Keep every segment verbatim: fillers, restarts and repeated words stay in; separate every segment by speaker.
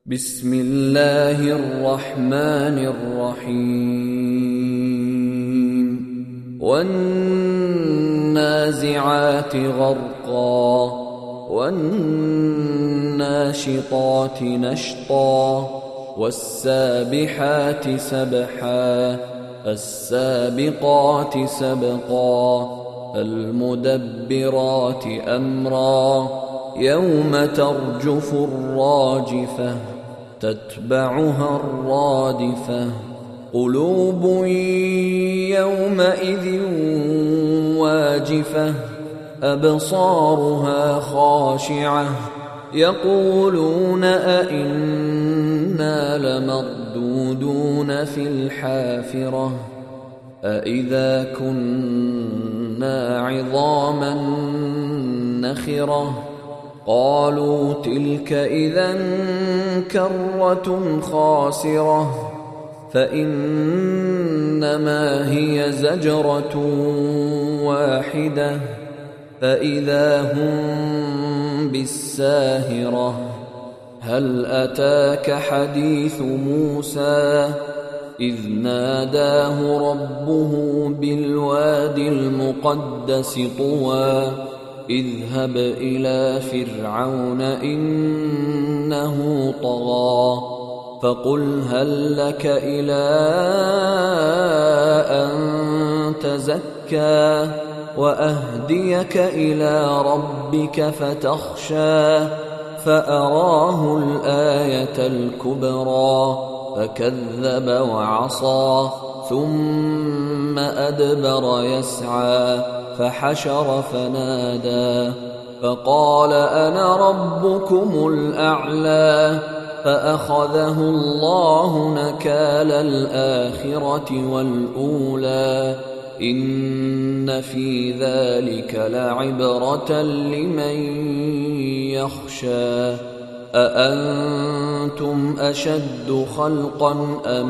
Speaker 1: بسم الله الرحمن الرحيم والنازعات غرقا والناشطات نشطا والسابحات سبحا السابقات سبقا المدبرات أمرا يوم ترجف الراجفة تتبعها الرادفة قلوب يومئذ واجفة أبصارها خاشعة يقولون أئنا لمردودون في الحافرة أئذا كنا عظاما نخرة قالوا تلك إذا كرة خاسرة فإنما هي زجرة واحدة فإذا هم بالساهرة هل أتاك حديث موسى إذ ناداه ربه بالوادي المقدس طوى اذهب إلى فرعون إنه طغى فقل هل لك إلى أن تزكى وأهديك إلى ربك فتخشى فأراه الآية الكبرى فكذب وعصى ثم أدبر يسعى فحشر فنادى فقال أنا ربكم الأعلى فأخذه الله نكال الآخرة والأولى إن في ذلك لعبرة لمن يخشى أأنتم أشد خلقا أم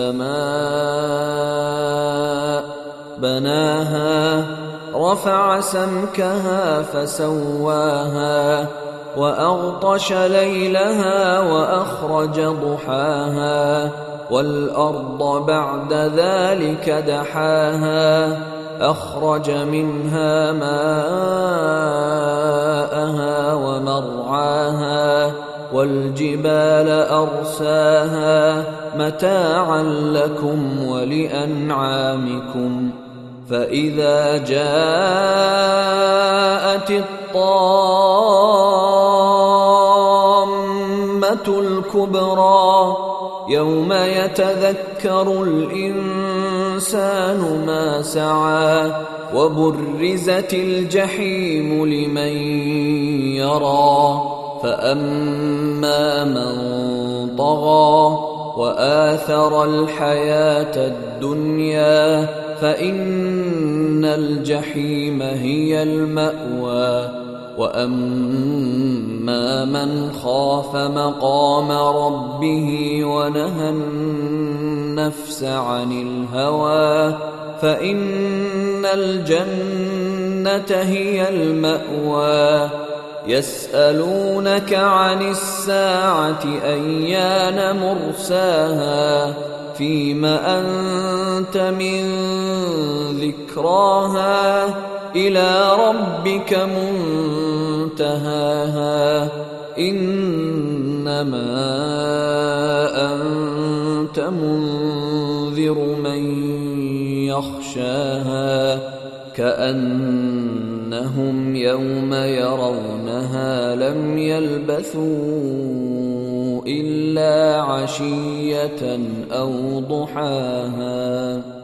Speaker 1: السماء بناها رفع سمكها فسواها وأغطش ليلها وأخرج ضحاها والأرض بعد ذلك دحاها أخرج منها ماءها ومرعاها والجبال أرساها متاعا لكم ولأنعامكم فإذا جاءت الطامة الكبرى يوم يتذكر الإنسان ما سعى وبرزت الجحيم لمن يرى فأما من طغى وآثر الحياة الدنيا فإن الجحيم هي المأوى وأما من خاف مقام ربه ونهى النفس عن الهوى فإن الجنة هي المأوى يسألونك عن الساعة أيان مرساها فيم أنت من ذكراها إلى ربك منتهاها إنما أنت منذر من يخشاها كأنهم يوم يرونها لم يلبثوا إلا عشية أو ضحاها.